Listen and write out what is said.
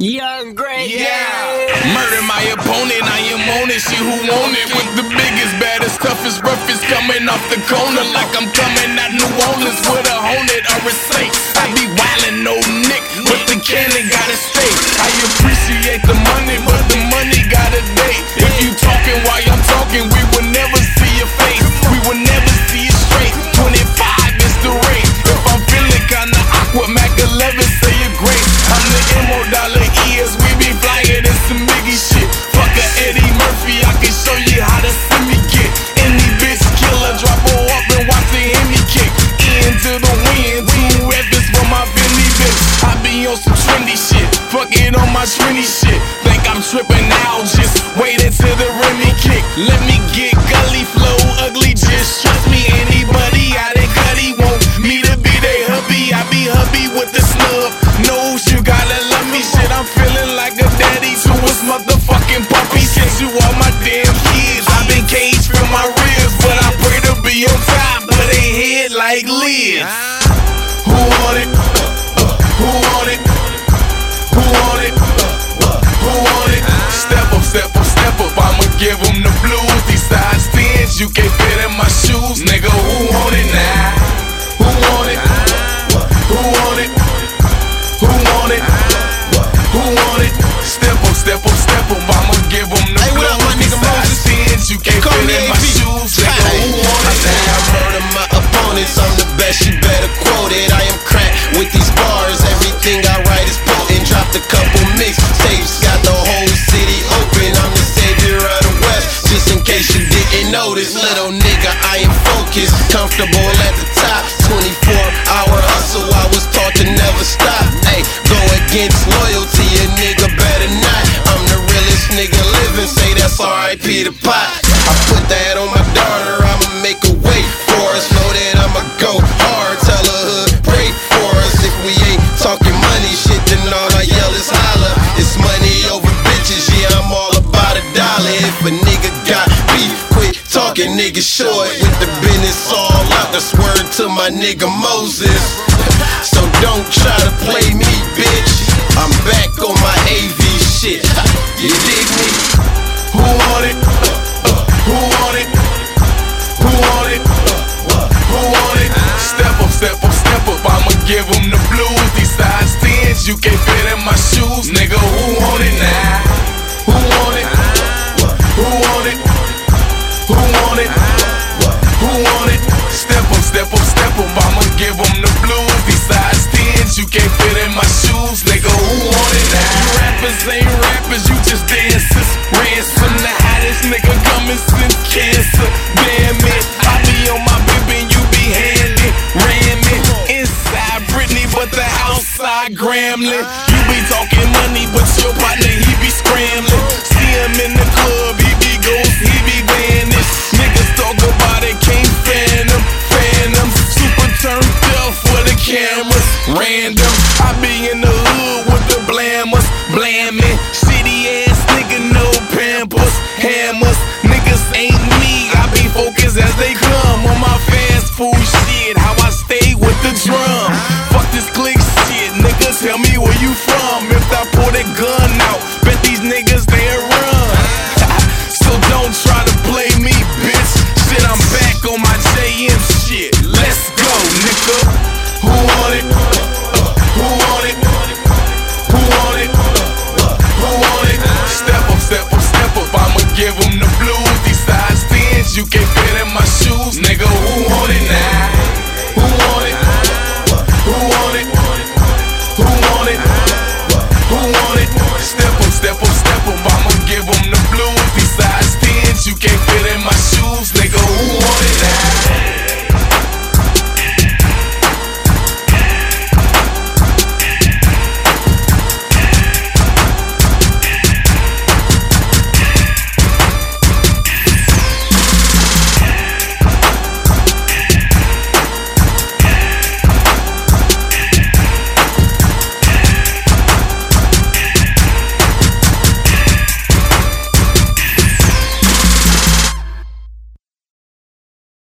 Young Great. Yeah. Murder my opponent, I am on it. She who want it with the biggest, baddest, toughest, roughest coming off the corner like I'm coming out New Orleans with a Hornet or a Safe. I be wildin', no Nick, but the cannon gotta stay. I appreciate the money, but the money got a date. If you talking while I'm talking, we will never see your face. We will never see it straight. 25 is the rate. If I'm feeling kinda awkward, Mac 11 say you're great. I'm the M.O. ears, we be flyin' in some biggie shit. Fuck a Eddie Murphy, I can show you how to see me get. Any bitch killer, drop her up and watch the Hemi kick. Into the wind, 2 weapons for my Bentley bitch. I be on some trendy shit, fuck it on my trendy shit. Think I'm trippin' now, just wait until the Remy kick. Let me get gully flow, ugly, just trust me. Anybody out in Cuddy want me to be they hubby. I be hubby with the snub. Knows you gotta love me, shit. I'm feeling like a daddy to his motherfucking puppy. Since you all my damn kids, I've been caged from my ribs, but I pray to be on top, but they head like lids. Who want it? Who want it? Who want it? Who want it? Step up, step up, step up. I'ma give them the blues. These side stands, you can't fit in my shoes, nigga. Who want it now? Who want it? Who want it? Who want it? Who want it? Step up, step up, step up. I'ma give them the blues. These side stands, you can't fit in my shoes, nigga. Who want it now? I murder my opponents, I'm the best, you better quote it. I am cracked with these bars, everything I write is potent. Dropped a couple mixtapes, got the whole city open. I'm the savior of the West, just in case you didn't notice. Little nigga, I am focused, comfortable at the top. 24-hour hustle, I was taught to never stop. Ay, go against loyalty, a nigga better not. I'm the realest nigga living, say that's R.I.P. the pot. I put that on my daughter, I'ma make her wait for us. Know that I'ma go hard, tell her hood, pray for us. If we ain't talking money shit, then all I yell is holla. It's money over bitches, yeah, I'm all about $1. If a nigga got beef, quit talking nigga short. With the business all out, that's word to my nigga Moses. So don't try to play me, bitch. I'm back on my AV shit. You dig me? Who want it? Who want it? Who want it? Who want it? Step up, step up, step up. I'ma give them the blues. These side stands, you can't fit in my shoes, nigga. Who want it now? Who want it? Who want it? Who want it? Who want it? Step up, step up, step up. I'ma give them the blues. These side stands, you can't fit in my shoes, nigga. Who want it now? You rappers ain't rappers, you just dancers. Ransom, the hottest nigga coming since cancer. Damn it, I be on my bib and you be handy. Ramming inside Britney, but the outside Grambling. You be talking money, but your partner, he be scrambling. See him in the club, he be ghost, he be vanished. Niggas talk about it, can't phantom. Super turned up for the cameras. Random, I be in the hood with the blammers. Blamming,